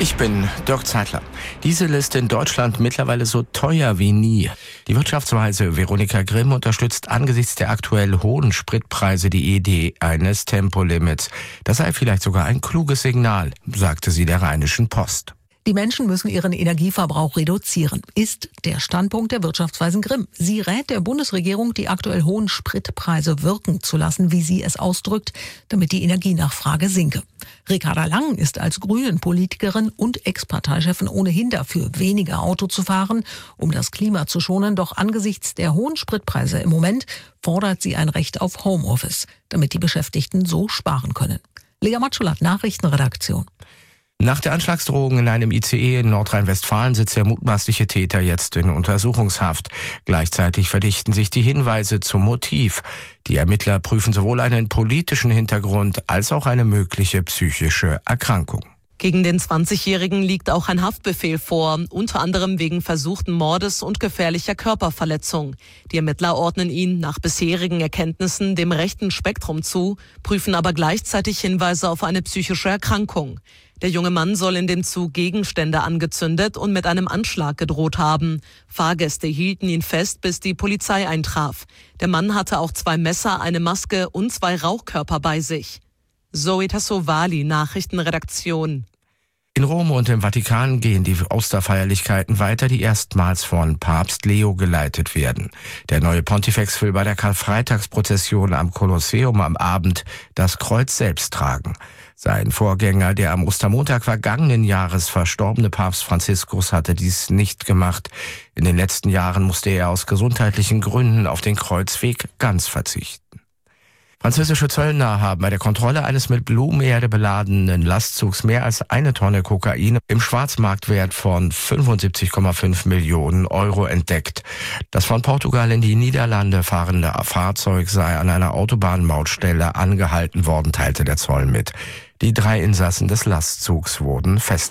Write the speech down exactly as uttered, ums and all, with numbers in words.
Ich bin Dirk Zeitler. Diesel ist in Deutschland mittlerweile so teuer wie nie. Die Wirtschaftsweise Veronika Grimm unterstützt angesichts der aktuell hohen Spritpreise die Idee eines Tempolimits. Das sei vielleicht sogar ein kluges Signal, sagte sie der Rheinischen Post. Die Menschen müssen ihren Energieverbrauch reduzieren, ist der Standpunkt der Wirtschaftsweisen Grimm. Sie rät der Bundesregierung, die aktuell hohen Spritpreise wirken zu lassen, wie sie es ausdrückt, damit die Energienachfrage sinke. Ricarda Lang ist als Grünen-Politikerin und Ex-Parteichefin ohnehin dafür, weniger Auto zu fahren, um das Klima zu schonen. Doch angesichts der hohen Spritpreise im Moment fordert sie ein Recht auf Homeoffice, damit die Beschäftigten so sparen können. Lea Matschulat, Nachrichtenredaktion. Nach der Anschlagsdrohung in einem I C E in Nordrhein-Westfalen sitzt der mutmaßliche Täter jetzt in Untersuchungshaft. Gleichzeitig verdichten sich die Hinweise zum Motiv. Die Ermittler prüfen sowohl einen politischen Hintergrund als auch eine mögliche psychische Erkrankung. Gegen den zwanzigjährigen liegt auch ein Haftbefehl vor, unter anderem wegen versuchten Mordes und gefährlicher Körperverletzung. Die Ermittler ordnen ihn nach bisherigen Erkenntnissen dem rechten Spektrum zu, prüfen aber gleichzeitig Hinweise auf eine psychische Erkrankung. Der junge Mann soll in dem Zug Gegenstände angezündet und mit einem Anschlag gedroht haben. Fahrgäste hielten ihn fest, bis die Polizei eintraf. Der Mann hatte auch zwei Messer, eine Maske und zwei Rauchkörper bei sich. Zoe Tassovali, Nachrichtenredaktion. In Rom und im Vatikan gehen die Osterfeierlichkeiten weiter, die erstmals von Papst Leo geleitet werden. Der neue Pontifex will bei der Karfreitagsprozession am Kolosseum am Abend das Kreuz selbst tragen. Sein Vorgänger, der am Ostermontag vergangenen Jahres verstorbene Papst Franziskus, hatte dies nicht gemacht. In den letzten Jahren musste er aus gesundheitlichen Gründen auf den Kreuzweg ganz verzichten. Französische Zöllner haben bei der Kontrolle eines mit Blumenerde beladenen Lastzugs mehr als eine Tonne Kokain im Schwarzmarktwert von fünfundsiebzig Komma fünf Millionen Euro entdeckt. Das von Portugal in die Niederlande fahrende Fahrzeug sei an einer Autobahnmautstelle angehalten worden, teilte der Zoll mit. Die drei Insassen des Lastzugs wurden festgenommen.